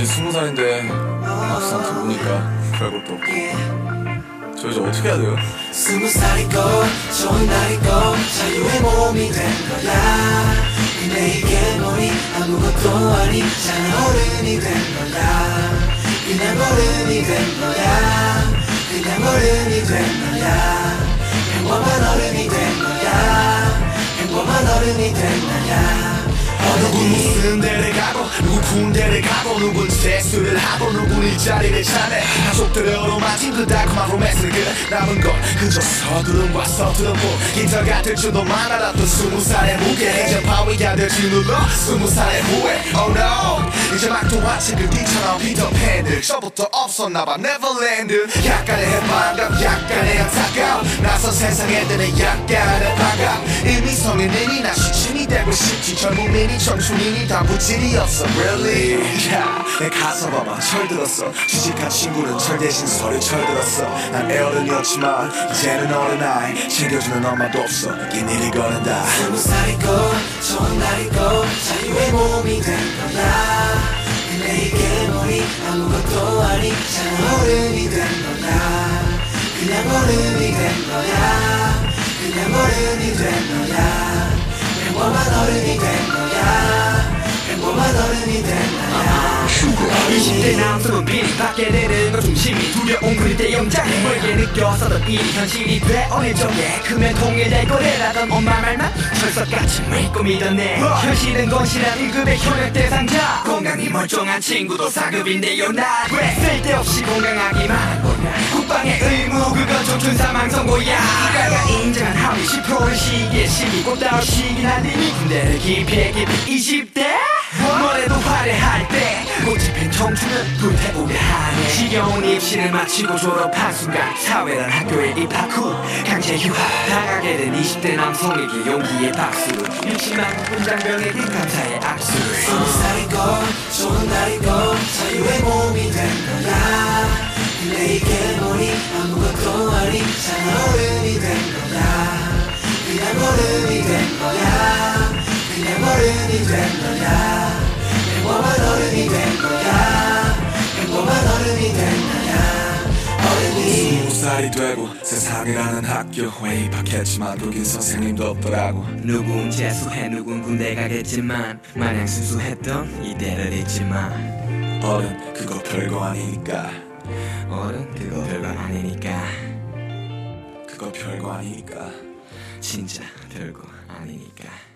이제 20살인데 막상 가보니까 별것도 없고. 저 이제 어떻게 해야 돼요? 20살이고 좋은 날이고 자유의 몸이 된 거야. 근데 이게 뭐니 아무것도 아니잖아. 어른이 된 거야. 그냥 어른이 된 거야. 그냥 어른이 된 거야. 평범한 어른이 된 거야. 평범한 어른이 된 거야. 누군 무슨 데를 가고 누군 군대를 가고 누군 재수를 하고 누군 일자리를 찾네. 가족들의 어루만진 그 달콤한 로맨스 그 남은 건 그저 서두름과 서투른 포기자 같을 줄도 알았던 20살의 무게. 이제 바위가 될지 눌러 20살의 후회. Oh no 이제 막 동화책 그 뒤처럼 피터팬들 저부터 없었나봐 네버랜드. 약간의 해방감 약간의 안타까움 낯선 세상에 드는 약간의 반감. 이미 성인이나 시침이 되고 싶지. 젊은이니 청춘이니 다 부질이 없어 really. yeah. 내 가서 봐봐 철들었어. 취직한 친구는 철 대신 서류 철들었어. 난 애어른이었지만 이제는 어른 아이 챙겨주는 엄마도 없어. 긴 일이 거는다. 20살이고 좋은 날이고 자유의 몸이 된 거야. 근데 이게 뭐니 아무것도 아니잖아. 어른이 된 거야. 그냥 어른이 된 거야. 그냥 어른이 된 거야. 평범한 어른이 된 거야. 평범한 어른이 된 거야. 20대 남성은 비리 받게 되는 것 중심이 두려운 그때 영장에 멀게 느껴서던 일이 현실이 돼. 어릴 적에 크면 통일될 거래라던 엄마 말만 철석같이 믿고 믿었네. 현실은 건실한 1급의 현역 대상자. 건강이 멀쩡한 친구도 4급인데요. 나 왜 쓸데없이 건강하기만 한 거냐. 국방의 의무 그건 청춘 사망 선고야. 국가가 인정한 하위 10%를 시기에 시기 꽃다운 시기 난 이미 군대를 깊이 20대 뭐래도 화려할 때 꽃이 핀 청춘은 불태우게 하네. 지겨운 입시를 마치고 졸업한 순간 사회란 학교에 입학 후 강제 휴학 당하게 된 20대 남성에게 용기의 박수. 60만 분장병에게 감사의 악수. 20살이고 좋은 날이고 자유의 몸이 된 거야. 근데 이게 뭐니 아무것도 아니잖아. 어른이 된 거야. 그냥 어른이 된 거야. 그냥 어른이 된 거야. 평범한 어른이 된 거야. 평범한 어른이 된 거야. 어른이 20살이 되고 세상을 아는 학교에 입학했지만 거긴 선생님도 없더라고. 누군 재수해 누군 군대 가겠지만 마냥 순수했던 이때를 잊지마. 어른 그거 별거 아니니까. 어른 그거 별거 아니니까. 그거 별거 아니니까. 진짜 별거 아니니까.